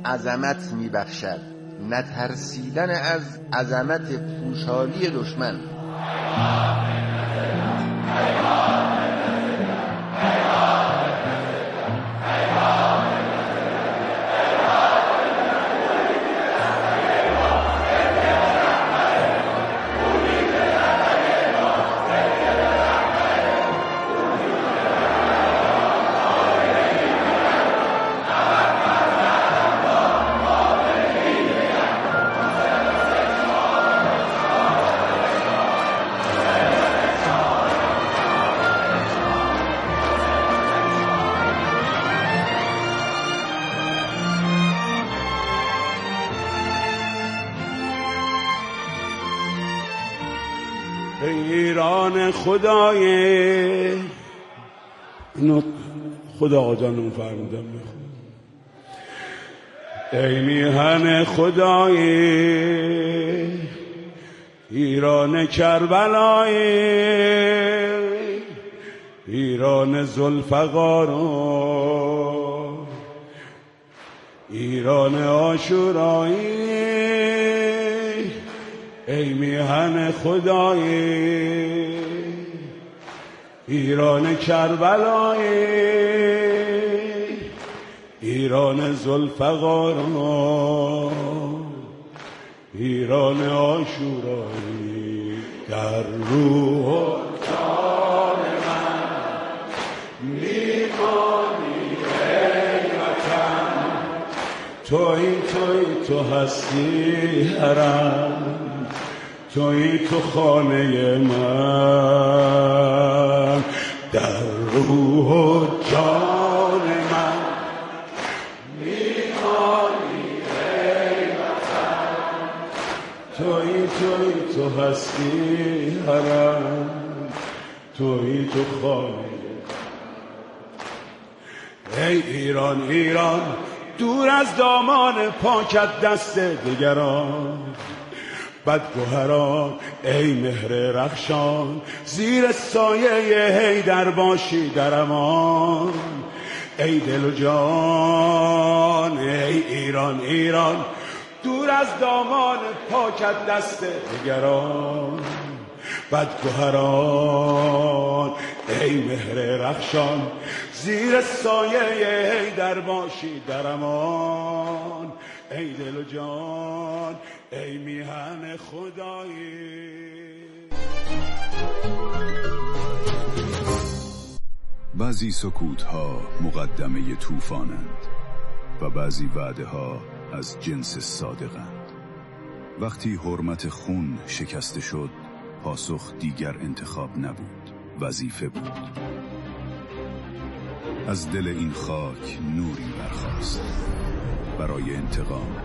عظمت میبخشد، نترسیدن از عظمت پوشالی دشمن. ایران خدای اینو خدا جانم فرمودم بخون. ای میهن خدای ایران کربلای، ایران ذوالفقار، ایران عاشورایی، ای میهن خدای ایران کربلای، ایران ذوالفقار، ایران عاشورایی. در روح و جان من میمانی ای وطن، تویی تو هستی حرم، تویی تو خانه من. در روح و جان من میمانی ای وطن، تویی تو هستی حرم، تویی تو خانه. ای ایران ایران دور از دامان پاکت دست دیگران، بدگوهران ای مهر رخشان، زیر سایه حیدر باشی در امان. ای دل و جان ای ایران ایران دور از دامان پاکت دست دیگران، بدگوهران ای مهر رخشان، زیر سایه حیدر باشی در امان. ای دل و جان ای میهن خدایی. بعضی سکوت‌ها مقدمه طوفانند و بعضی وعده‌ها از جنس صادقند. وقتی حرمت خون شکسته شد، پاسخ دیگر انتخاب نبود، وظیفه بود. از دل این خاک نوری برخاست برای انتقام،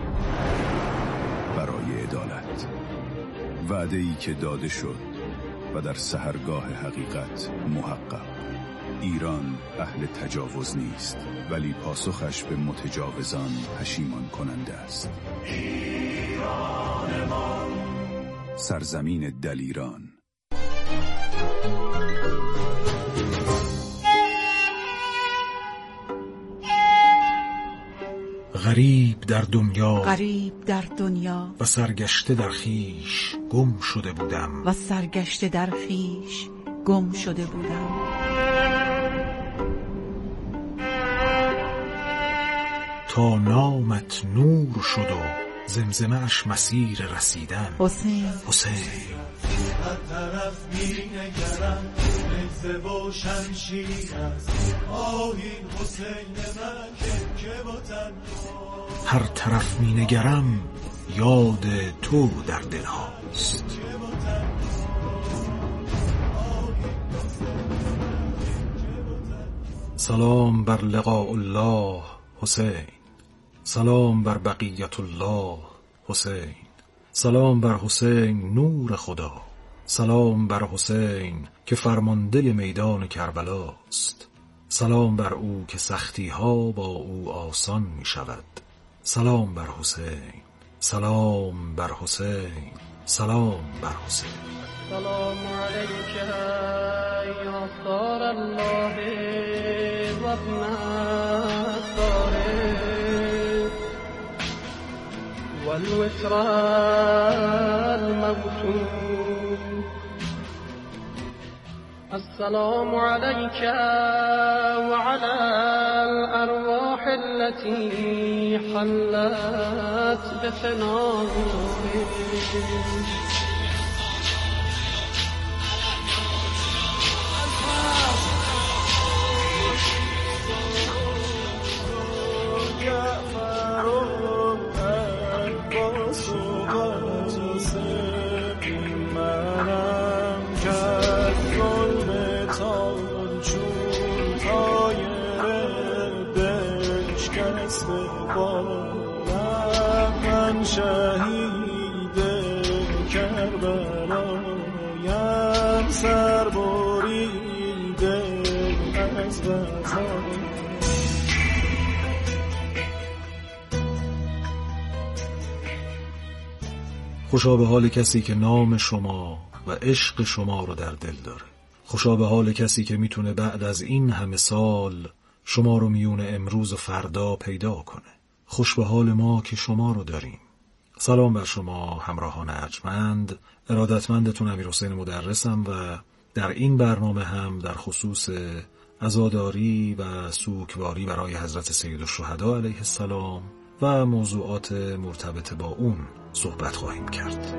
برای عدالت. وعده‌ای که داده شد و در سحرگاه حقیقت محقق. ایران اهل تجاوز نیست، ولی پاسخش به متجاوزان پشیمان کننده است. ایران ما، سرزمین دلیران. غریب در دنیا، غریب در دنیا و سرگشته در خیش گم شده بودم، و سرگشته در خیش گم شده بودم. تا نامت نور شد و زمزمه اش مسیر رسیدن. حسین حسین هر طرف می نگرم نگزه و شمشیر است، آهین حسین من که وطن. هر طرف می نگرم یاد تو در دل هاست. سلام بر لقاء الله حسین، سلام بر بقیت الله حسین، سلام بر حسین نور خدا، سلام بر حسین که فرمانده میدان کربلاست، سلام بر او که سختی ها با او آسان می شود. سلام بر حسین، سلام بر حسین، سلام بر حسین. سلام علیک یا ثار الله و ابن الثاره، والوتر الموتون السلام عليك وعلى الأرواح التي حلت بفنائك من شهید کربلایم سر بریده از غزا. خوشا به حال کسی که نام شما و عشق شما رو در دل داره. خوشا به حال کسی که میتونه بعد از این همه سال شما رو میون امروز و فردا پیدا کنه. خوش به حال ما که شما رو داریم. سلام بر شما همراهان ارجمند. ارادتمندتون امیرحسین مدرسم و در این برنامه هم در خصوص عزاداری و سوگواری برای حضرت سیدالشهدا علیه السلام و موضوعات مرتبط با اون صحبت خواهیم کرد.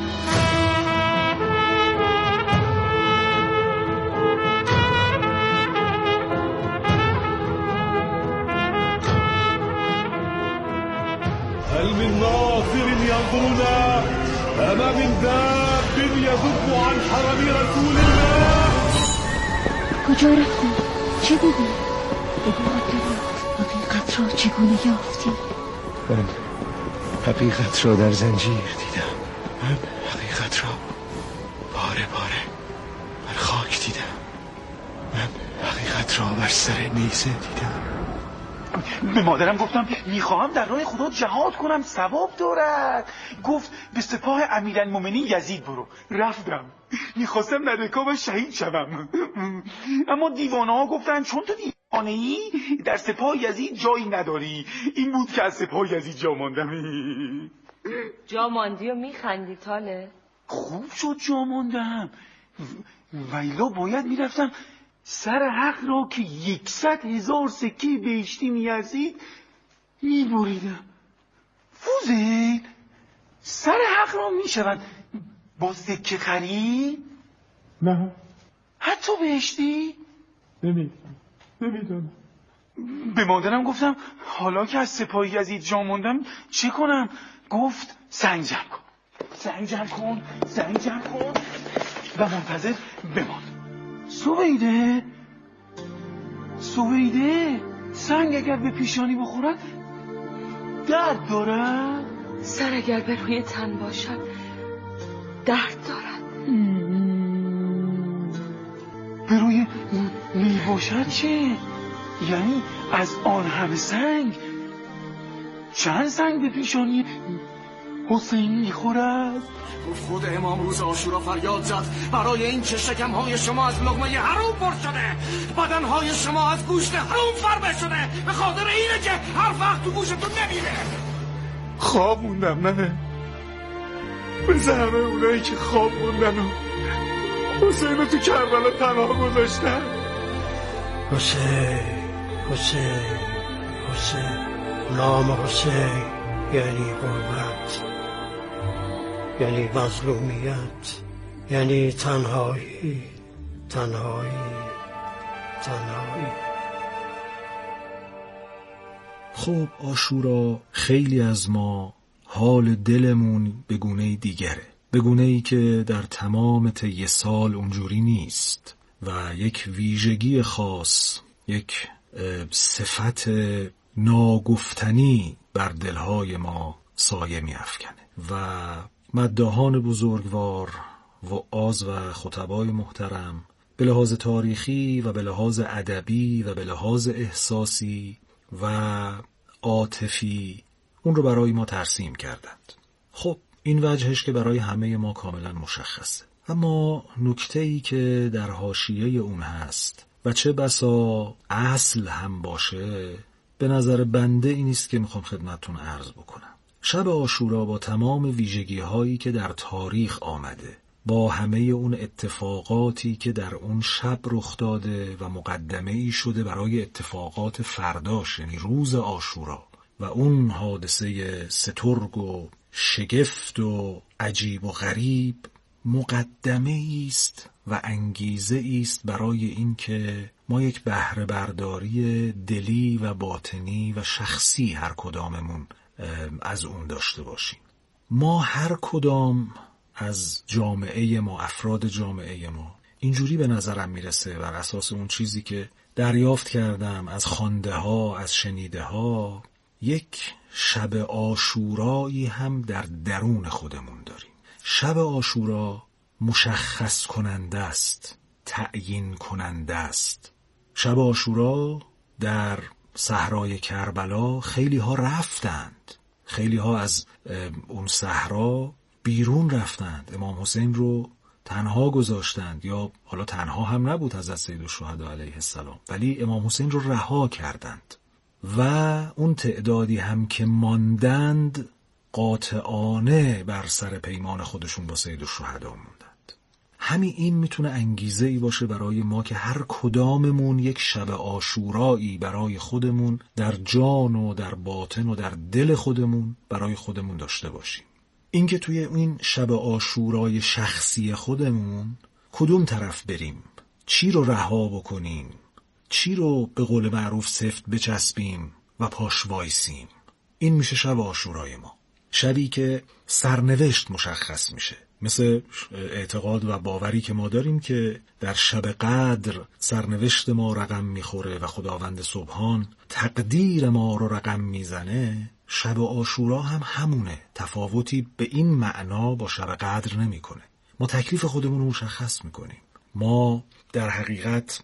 هل من ناظر ينظرون أم من داب يذب عن حرم رسول الله؟ کجا رفتی؟ چه دیدی؟ بگو حقیقت را چگونه یافتی؟ من حقیقت را در زنجیر دیدم. من حقیقت را باره باره بر خاک دیدم. من حقیقت را بر سر نیزه دیدم. به مادرم گفتم میخواهم در راه خدا جهاد کنم، ثواب دارد. گفت به سپاه امیرالمومنین یزید برو. رفتم، میخواستم ندکا و شهید شوم، اما دیوانه ها گفتن چون تو دیوانه ای در سپاه یزید جایی نداری. این بود که از سپاه یزید جا ماندم. جا ماندی و میخندی تاله؟ خوب شد جا ماندم، ویلا باید میرفتم سر حق را که 100,000 سکه بهشتی میارزید میبریدم. فوزیل سر حق را میشود با سکه خرید؟ نه. حتی بهشتی؟ نمیدونم. به مادرم گفتم حالا که از سپاه یزید جا موندم چه کنم؟ گفت سنگ جمع کن و منتظر بمان. سویده سنگ اگر به پیشانی بخورد درد دارد؟ سر اگر به روی تن باشد درد دارد. به روی می باشد چه؟ یعنی از آن همه سنگ چند سنگ به پیشانی حسین میخورد؟ خود امام روز عاشورا فریاد زد برای این که شکمهای شما از لقمه حرام پر شده، بدنهای شما از گوشت حرام فربه شده، به خاطر اینه که هر وقت تو گوشتون نمیره. خواب موندم منه مثل همه اونایی که خواب موندن و حسین رو تو کربلا تنها گذاشتن. حسین نام حسین یعنی غربت، یعنی مظلومیت، یعنی تنهایی. خب عاشورا خیلی از ما حال دلمون به گونه دیگره، به گونه‌ای که در تمام طی سال اونجوری نیست و یک ویژگی خاص، یک صفت ناگفتنی بر دلهای ما سایه می‌افکنه و مداحان بزرگوار و آز و خطبای محترم به لحاظ تاریخی و به لحاظ ادبی و به لحاظ احساسی و عاطفی اون رو برای ما ترسیم کردند. خب این وجهش که برای همه ما کاملا مشخصه، اما نکته‌ای که در حاشیه اون هست و چه بسا اصل هم باشه، به نظر بنده این است که میخوام خدمتتون عرض بکنم. شب عاشورا با تمام ویژگی هایی که در تاریخ آمده، با همه اون اتفاقاتی که در اون شب رخ داده و مقدمه ای شده برای اتفاقات فرداش، یعنی روز عاشورا، و اون حادثه سترگ و شگفت و عجیب و غریب، مقدمه است و انگیزه است برای این که ما یک بهره برداری دلی و باطنی و شخصی هر کداممون از اون داشته باشیم. ما هر کدام از جامعه ما، افراد جامعه ما، اینجوری به نظرم میرسه بر اساس اون چیزی که دریافت کردم از خوانده ها، از شنیده ها، یک شب عاشورایی هم در درون خودمون داریم. شب عاشورا مشخص کننده است، تعیین کننده است. شب عاشورا در صحرای کربلا خیلی ها رفتند، خیلی ها از اون صحرا بیرون رفتند، امام حسین رو تنها گذاشتند، یا حالا تنها هم نبود حضرت سیدالشهدا علیه السلام، ولی امام حسین رو رها کردند و اون تعدادی هم که ماندند قاطعانه بر سر پیمان خودشون با سیدالشهدا موندند. همین این میتونه انگیزه ای باشه برای ما که هر کداممون یک شب عاشورایی برای خودمون در جان و در باطن و در دل خودمون برای خودمون داشته باشیم. اینکه توی این شب عاشورای شخصی خودمون کدوم طرف بریم، چی رو رها بکنیم، چی رو به قول معروف سفت بچسبیم و پاش وایسیم، این میشه شب عاشورای ما. شبی که سرنوشت مشخص میشه، مثل اعتقاد و باوری که ما داریم که در شب قدر سرنوشت ما رقم میخوره و خداوند سبحان تقدیر ما رو رقم میزنه. شب عاشورا هم همونه، تفاوتی به این معنا با شب قدر نمیکنه. ما تکلیف خودمون رو مشخص میکنیم، ما در حقیقت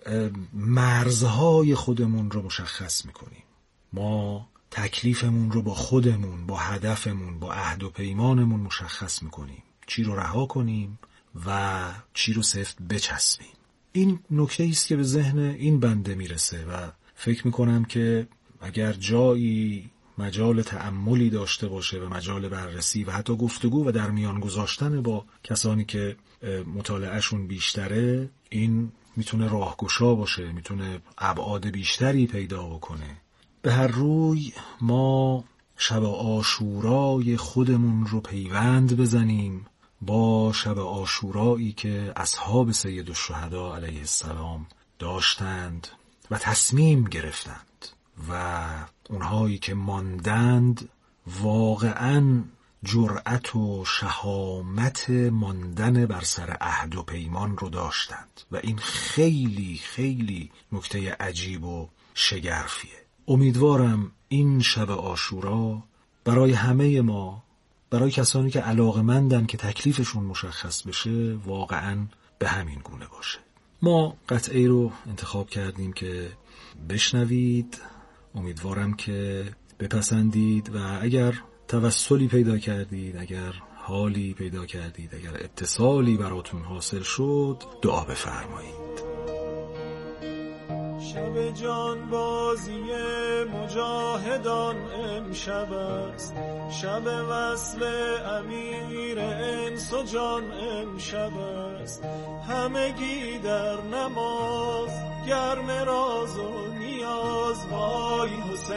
مرزهای خودمون رو مشخص میکنیم، ما تکلیفمون رو با خودمون، با هدفمون، با عهد و پیمانمون مشخص میکنیم، چی رو رها کنیم و چی رو سفت بچسبیم. این نکته است که به ذهن این بنده میرسه و فکر میکنم که اگر جایی مجال تأملی داشته باشه و مجال بررسی و حتی گفتگو و در میان گذاشتن با کسانی که مطالعهشون بیشتره، این میتونه راهگشا باشه، میتونه ابعاد بیشتری پیدا بکنه. به هر روی ما شب عاشورای خودمون رو پیوند بزنیم با شب عاشورایی که اصحاب سیدالشهدا علیه السلام داشتند و تصمیم گرفتند و اونهایی که ماندند واقعاً جرأت و شهامت ماندن بر سر عهد و پیمان رو داشتند و این خیلی خیلی نکته عجیب و شگرفیه. امیدوارم این شب عاشورا برای همه ما، برای کسانی که علاقه‌مندن که تکلیفشون مشخص بشه، واقعاً به همین گونه باشه. ما قطعه رو انتخاب کردیم که بشنوید، امیدوارم که بپسندید و اگر توسلی پیدا کردید، اگر حالی پیدا کردید، اگر اتصالی براتون حاصل شد، دعا بفرمایید. شب جان بازی مجاهدان امشب است، شب وصل امیر انس و جان امشب است، همگی در نماز گرم راز و نیاز، وای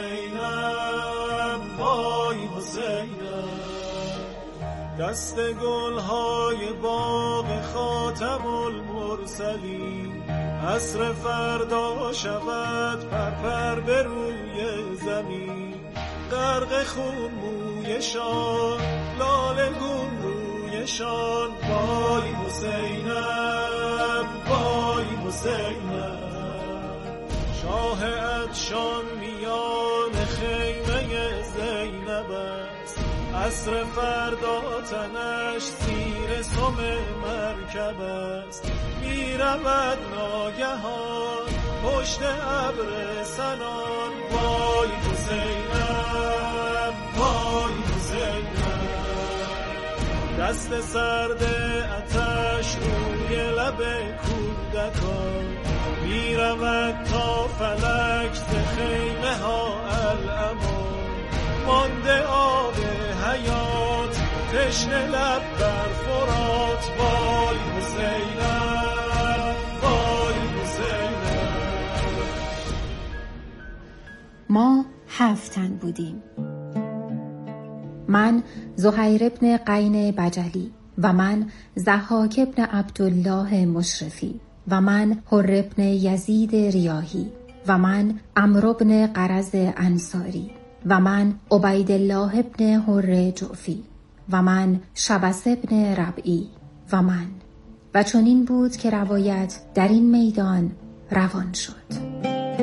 حسینم وای حسینم، دست گلهای باغ خاتم المرسلین، عصر فردا شود پرپر به روی زمین، غرق خون مویشان لاله گون رویشان، وای حسینم وای حسینم، شاه عطشان میان خیمه زینب است، عصر فردا تنش زیر سم مرکب است، میرود ناگهان پشت ابر سنان، وای حسینم وای حسینم، دست سرد آتش روی لب کودکان، میرود تا فلک ز خیمه ها الامان، مانده آب تشنه لب بر فرات وای حسینم وای حسینم. ما 7 تن بودیم. من زهیر ابن قین بجلی و من ضحاک ابن عبدالله مشرفی و من حر ابن یزید ریاحی و من عمرو ابن قرز انصاری و من عبیدالله ابن حر جعفی و من شبس ابن ربعی و من. و چنین بود که روایت در این میدان روان شد.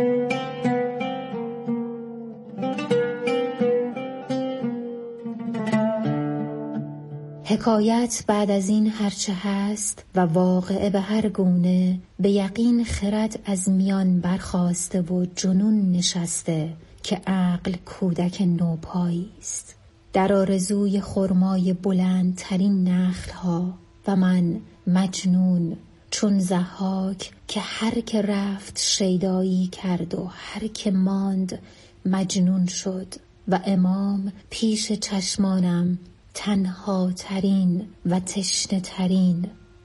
حکایت بعد از این هرچه هست و واقعه به هر گونه، به یقین خرد از میان برخاسته و جنون نشسته که عقل کودک نوپایی است. در آرزوی خرمای بلندترین نخلها و من مجنون چون ضحاک که هر که رفت شیدایی کرد و هر که ماند مجنون شد و امام پیش چشمانم تنها ترین و تشنه ترین.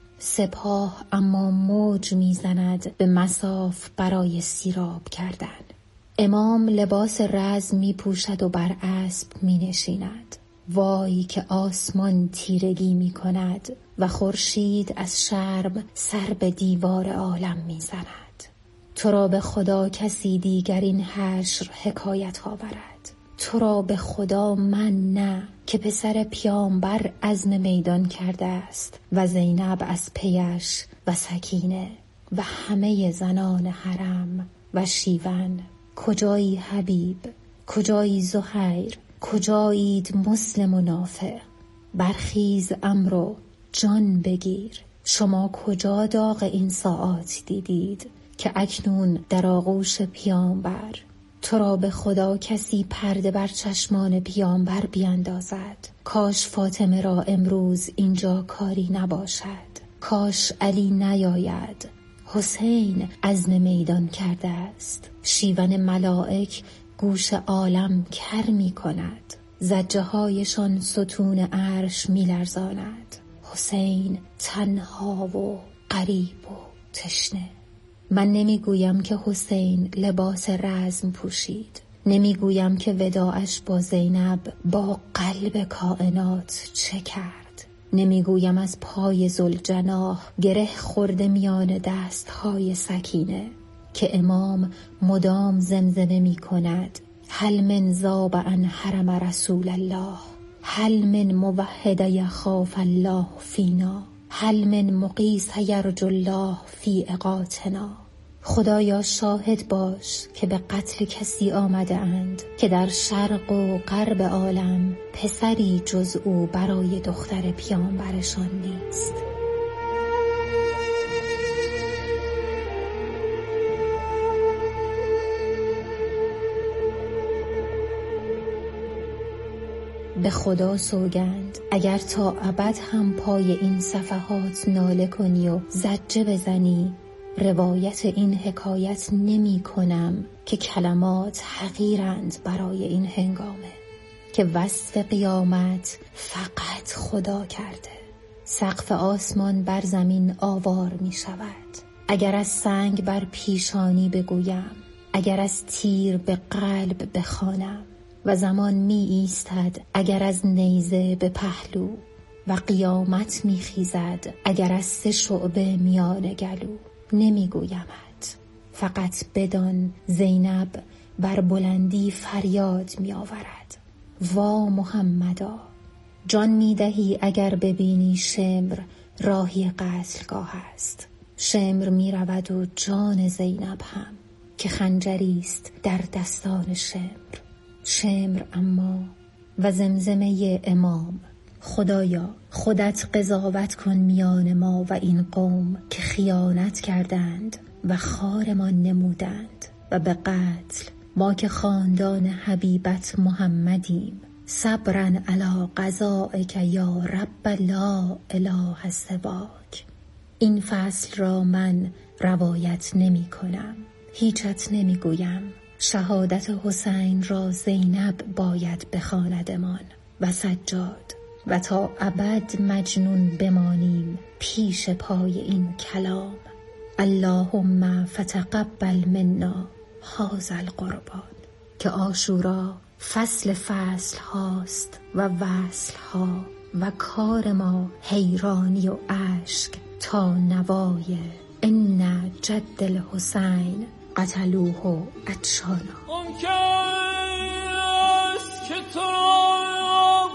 سپاه اما موج میزند به مصاف برای سیراب کردن. امام لباس رزم می پوشد و بر اسب می نشیند. وای که آسمان تیرگی می کند و خورشید از شرم سر به دیوار عالم می زند. تو را به خدا کسی دیگر این حشر حکایت آورد. تو را به خدا من نه که پسر پیامبر عزم میدان کرده است و زینب از پیش و سکینه و همه زنان حرم و شیون. کجایی حبیب، کجایی زهیر، کجایید مسلم و نافع؟ برخیز عمرو جان بگیر. شما کجا داغ این ساعات دیدید که اکنون در آغوش پیامبر؟ تو را به خدا کسی پرده بر چشمان پیامبر بیندازد. کاش فاطمه را امروز اینجا کاری نباشد. کاش علی نیاید. حسین عزم میدان کرده است. شیون ملائک گوش عالم کر می کند. زجه هایشان ستون عرش می لرزاند. حسین تنها و غریب و تشنه. من نمیگویم که حسین لباس رزم پوشید. نمیگویم که وداعش با زینب با قلب کائنات چه کرد. نمیگویم از پای ذوالجناح گره خورده میان دستهای سکینه که امام مدام زمزمه می کند: هل من ذاب عن حرم رسول الله، هل من موحد یخاف الله فینا، هل من مقیس یرجو الله فی اقاتنا. خدایا شاهد باش که به قتل کسی آمده اند که در شرق و غرب عالم پسری جز او برای دختر پیامبرشان نیست. به خدا سوگند اگر تا ابد هم پای این صفحات ناله کنی و زجه بزنی، روایت این حکایت نمی کنم که کلمات حقیرند برای این هنگامه که وصف قیامت فقط خدا کرده. سقف آسمان بر زمین آوار می شود. اگر از سنگ بر پیشانی بگویم، اگر از تیر به قلب بخوانم، و زمان می ایستد اگر از نیزه به پهلو، و قیامت می خیزد اگر از 3 شعبه میان گلو. نمی گویمت، فقط بدان زینب بر بلندی فریاد می آورد: وا محمدا. جان می دهی اگر ببینی شمر راهی قتلگاه است. شمر می رود و جان زینب هم که خنجری است در دستان شمر. شمر اما و زمزمه امام: خدایا خودت قضاوت کن میان ما و این قوم که خیانت کردند و خارمان نمودند و به قتل. ما که خاندان حبیبت محمدیم. صبرا علی قضائک یا رب لا اله سواک. این فصل را من روایت نمی کنم، هیچت نمی گویم. شهادت حسین را زینب باید بخواندمان و سجاد. و تا ابد مجنون بمانیم پیش پای این کلام. اللهم فتقبل منا هذا القربان. که عاشورا فصل فصل هاست و وصل ها و کار ما حیرانی و اشک تا نوای ان جد الحسین قتلوه عطشانا. ممکن است که تو را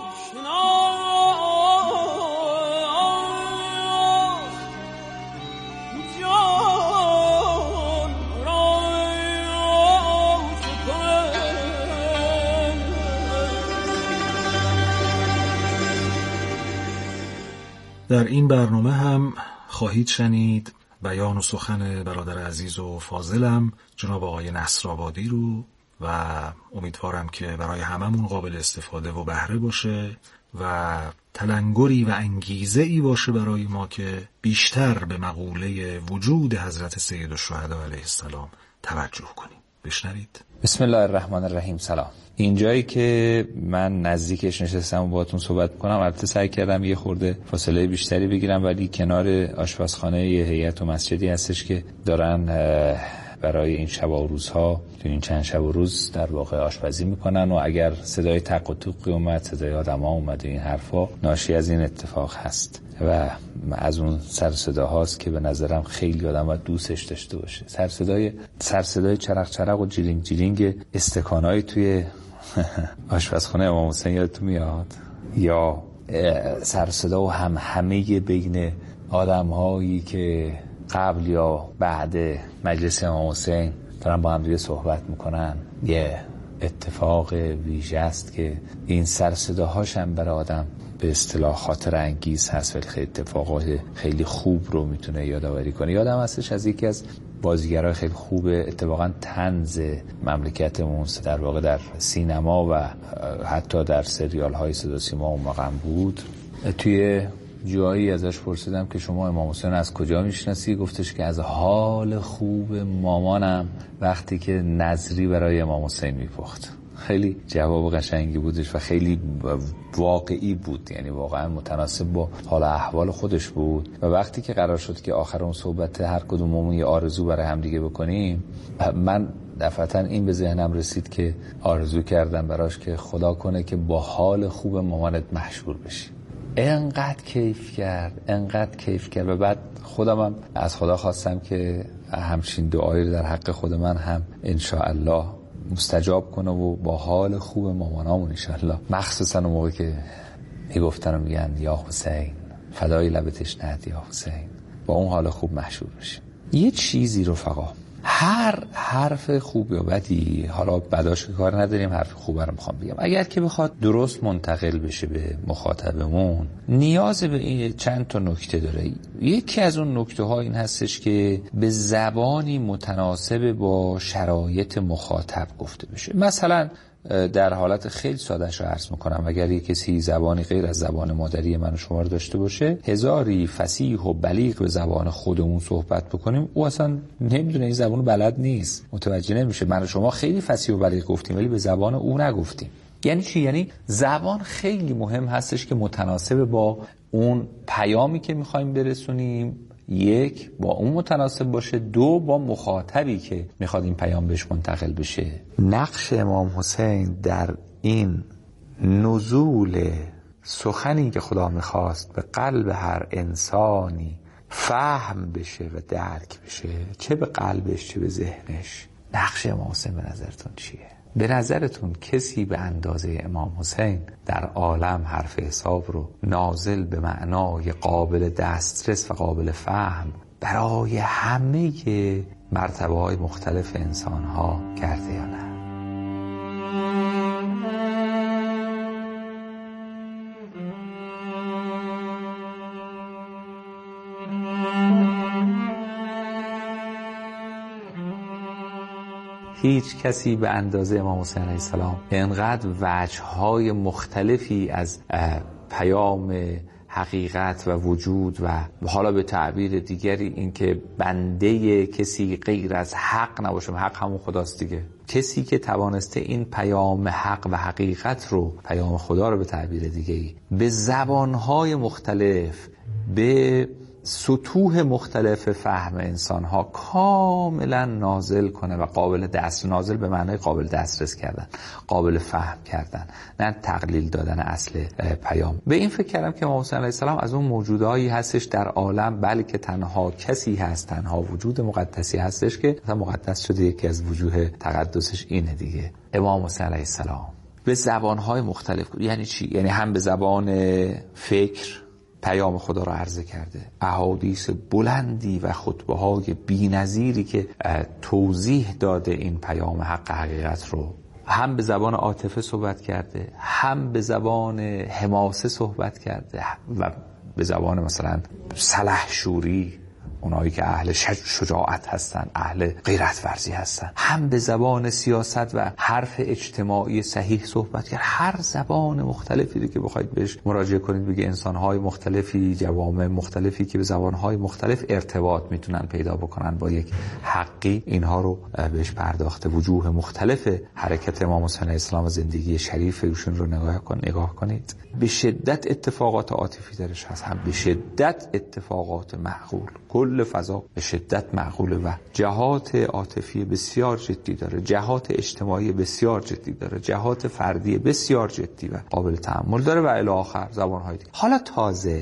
در این برنامه هم خواهید شنید بیان و سخن برادر عزیز و فاضلم جناب آقای نصرآبادی رو و امیدوارم که برای هممون قابل استفاده و بهره باشه و تلنگری و انگیزه‌ای باشه برای ما که بیشتر به مقوله وجود حضرت سید الشهدا علیه السلام توجه کنیم. بشنوید. بسم الله الرحمن الرحیم. سلام. اینجایی که من نزدیکش نشستم و باهاتون صحبت می‌کنم، البته سعی کردم یه خورده فاصله بیشتری بگیرم، ولی کنار آشپزخانه یه هیئت و مسجدی هستش که دارن برای این شب و روزها تو این چند شب و روز در واقع آشپزی میکنن و اگر صدای تق و توقی اومد، صدای آدم‌ها اومد و این حرفا، ناشی از این اتفاق هست و از اون سر صداهاست که به نظرم خیلی آدم باید دوستش داشته باشه. سر صدای چرق چرق و جیلینگ جیلینگ استکانای توی آشپزخانه امام حسین یادتون میاد؟ یا سر صدا و همه بین آدم‌هایی که قبل یا بعد مجلس امام حسین دارن با هم دیگه صحبت میکنن؟ یه اتفاق ویژه است که این سر صداهاش هم برای آدم به اصطلاح خاطر انگیز هست، ولی خیلی اتفاقات خیلی خوب رو میتونه یادآوری کنه. یادم هستش از یکی از بازیگرای خیلی خوب اتفاقا طنز مملکتمون در واقع در سینما و حتی در سریال های صدا و سیما اون موقع بود، توی جایی ازش پرسیدم که شما امام حسین از کجا میشناسی؟ گفتش که از حال خوب مامانم وقتی که نظری برای امام حسین میپخت. خیلی جواب قشنگی بودش و خیلی واقعی بود، یعنی واقعا متناسب با حال احوال خودش بود. و وقتی که قرار شد که آخر اون صحبت هر کدوممون یه آرزو برای هم دیگه بکنیم، من دفعتا این به ذهنم رسید که آرزو کردم براش که خدا کنه که با حال خوب مامانت مشهور بشی. انقدر کیف کرد و بعد خودم هم از خدا خواستم که همچین دعایی رو در حق خود من هم انشاءالله مستجاب کنه و با حال خوب مامانامون انشاءالله، مخصوصا اون موقع که میگفتن و میگن یا حسین فدای لب تشنه‌ات یا حسین، با اون حال خوب مشهور بشیم. یه چیزی رفقا، هر حرف خوب یا بدی، حالا بداش که کار نداریم، حرف خوب رو میخوام بگم، اگر که بخواد درست منتقل بشه به مخاطبمون، نیاز به این چند تا نکته داره. یکی از اون نکته ها این هستش که به زبانی متناسب با شرایط مخاطب گفته بشه. مثلا در حالت خیلی ساده‌اش رو عرض میکنم، اگر یک کسی زبانی غیر از زبان مادری من و شما رو داشته باشه، هزاری فصیح و بلیغ به زبان خودمون صحبت بکنیم، او اصلا نمیدونه این زبانو بلد نیست، متوجه نمیشه. من و شما خیلی فصیح و بلیغ گفتیم ولی به زبان او نگفتیم. یعنی چی؟ یعنی زبان خیلی مهم هستش که متناسب با اون پیامی که میخوایم برسونیم، یک با اون متناسب باشه، دو با مخاطبی که میخواد این پیام بهش منتقل بشه. نقش امام حسین در این نزول سخنی که خدا میخواست به قلب هر انسانی فهم بشه و درک بشه، چه به قلبش چه به ذهنش، نقش امام حسین به نظرتون چیه؟ به نظرتون کسی به اندازه امام حسین در عالم حرف حساب رو نازل به معنای قابل دسترس و قابل فهم برای همه مرتبه‌های مختلف انسان‌ها کرده یا نه؟ هیچ کسی به اندازه امام حسین علیه السلام اینقدر وجه‌های مختلفی از پیام حقیقت و وجود و حالا به تعبیر دیگری این که بنده کسی غیر از حق نباشه. حق همون خداست دیگه. کسی که توانسته این پیام حق و حقیقت رو، پیام خدا رو به تعبیر دیگه‌ای، به زبانهای مختلف، به سطوح مختلف فهم انسانها کاملا نازل کنه و قابل نازل به معنای قابل دسترس کردن، قابل فهم کردن، نه تقلیل دادن اصل پیام. به این فکر کردم که امام حسین علیه السلام از اون موجودایی هستش در عالم، بلکه تنها کسی هست، تنها وجود مقدسی هستش که مثلا مقدس شده. یکی از وجوه تقدسش اینه دیگه. امام حسین علیه السلام به زبانهای مختلف، یعنی چی؟ یعنی هم به زبان فکر پیام خدا رو عرضه کرده، احادیث بلندی و خطبه‌های بی‌نظیری که توضیح داده این پیام حق حقیقت رو، هم به زبان عاطفه صحبت کرده، هم به زبان حماسه صحبت کرده و به زبان مثلا سلحشوری، اونایی که اهل شجاعت هستن، اهل غیرت ورزی هستن، هم به زبان سیاست و حرف اجتماعی صحیح صحبت کرد. هر زبان مختلفی که بخواید بهش مراجعه کنید، بگه انسان‌های مختلفی، جوامع مختلفی که به زبان‌های مختلف ارتباط میتونن پیدا بکنن با یک حقی، اینها رو بهش پرداخته. وجوه مختلف حرکت امام حسین علیه السلام و زندگی شریف ایشون رو نگاه کنید. به شدت اتفاقات عاطفی درش هست، هم به شدت اتفاقات معقول. کل فضا به شدت معقوله و جهات عاطفی بسیار جدی داره، جهات اجتماعی بسیار جدی داره، جهات فردی بسیار جدی و قابل تأمل داره و الی آخر زبان‌های دیگه. حالا تازه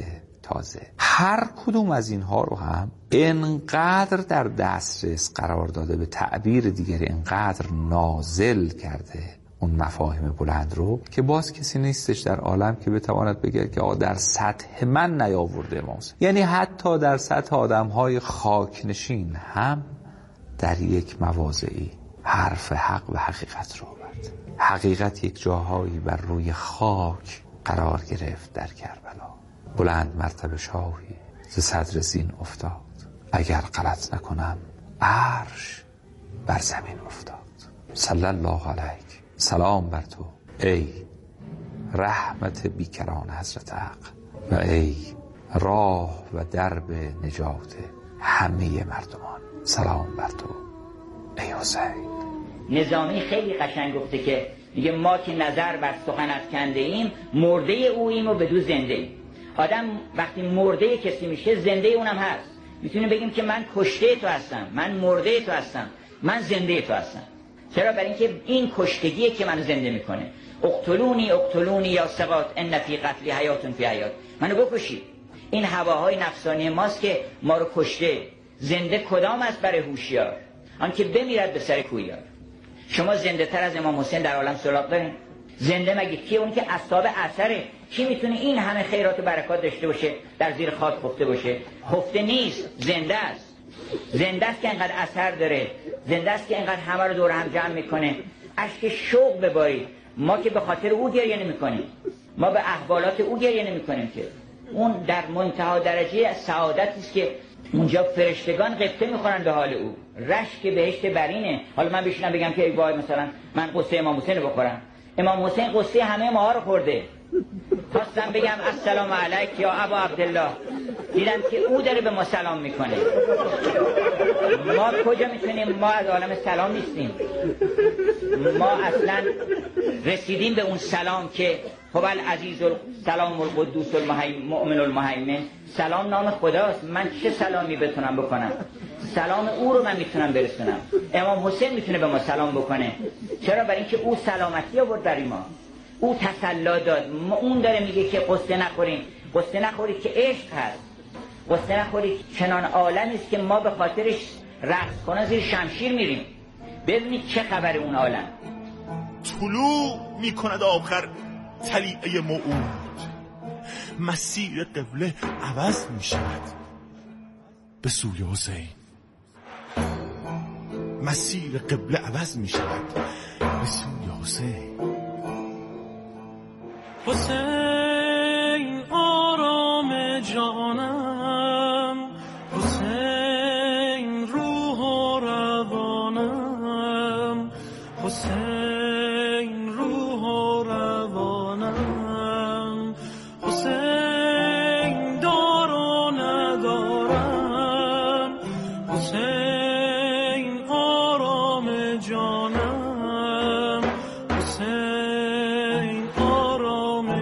هر کدوم از اینها رو هم انقدر در دسترس قرار داده، به تعبیر دیگری انقدر نازل کرده اون مفاهیم بلند رو، که باز کسی نیستش در عالم که بتواند بگه که در سطح من نیاورده امام حسین. یعنی حتی در سطح آدم‌های خاکنشین هم در یک مواضعی حرف حق و حقیقت رو آورد. حقیقت یک جاهایی بر روی خاک قرار گرفت در کربلا. بلند مرتبه شاهی ز صدر زین افتاد، اگر غلط نکنم عرش بر زمین افتاد. صلی الله علیک، سلام بر تو ای رحمت بیکران حضرت حق و ای راه و درب نجات همه مردمان. سلام بر تو ای حسین. نظامی خیلی قشنگ گفته که میگه ما که نظر بر سخن افکنده ایم، مرده اوییم و بدو زنده ایم. آدم وقتی مرده کسی میشه، زنده اونم هست. میتونیم بگیم که من کشته تو هستم، من مرده تو هستم، من زنده تو هستم. چرا؟ برای اینکه این کشتگیه که منو زنده میکنه. اقتلونی یا ثقات ان فی قتل حیات فی حیات. منو بکشید. این هواهای نفسانی ماست که ما رو کشته. زنده کدام است برای هوشیار؟ آن که بمیرد به سر کویار. شما زنده تر از امام حسین در عالم سراغ دارین؟ زنده مگه کیه؟ اون که اصحاب اثره. کی میتونه این همه خیرات و برکات داشته باشه، در زیر خاک خفته باشه؟ خفته نیست، زنده است. زنده است که اینقدر اثر داره، زنده است که اینقدر همه رو دور هم جمع میکنه. اشک شوق ببارید. ما که به خاطر او گریه نمیکنیم، ما به احوالات او گریه نمیکنیم، که اون در منتها درجه سعادتی است که اونجا فرشتگان قبطه میخورن به حال او. رشک بهشت برینه. حالا من بشینم بگم که ای وای مثلا من قصه امام حسین رو بخورم. امام حسین قصه همه ما رو خورده. خواستم بگم السلام علیک یا ابا عبدالله، دیدم که او داره به ما سلام میکنه. ما کجا میتونیم؟ ما از عالم سلام نیستیم. ما اصلا رسیدیم به اون سلام که هو العزیز السلام القدوس المؤمن المهیمن. سلام نام خداست. من چه سلامی بتونم بکنم؟ سلام او رو من میتونم برسونم. امام حسین میتونه به ما سلام بکنه. چرا؟ برای اینکه او سلامتی آورد برای ما. او تسلی داد. اون داره میگه که قصه نخوریم. قصه نخورید که عشق هست. قصه نخورید چنان عالمی است که ما به خاطرش رقص کنه زیر شمشیر میریم. ببینید چه خبر اون عالم. طلوع میکند آخر طلیعه موعود، مسیر قبله عوض میشود به سوی حسین. مسیر قبله عوض میشود به سوی حسین.